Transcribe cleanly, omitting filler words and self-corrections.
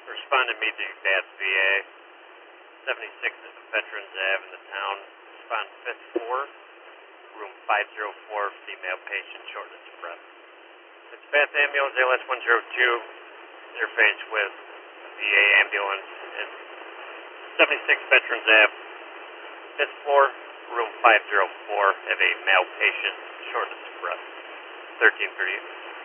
Respond immediately, that's VA. 76 is the Veterans Ave in the town. Respond 5th floor, room 504, female patient, shortness of breath. Dispatch ambulance, ALS 102, interface with VA ambulance at 76 Veterans Ave, 5th floor, room 504, have a male patient, shortness of breath. 1338.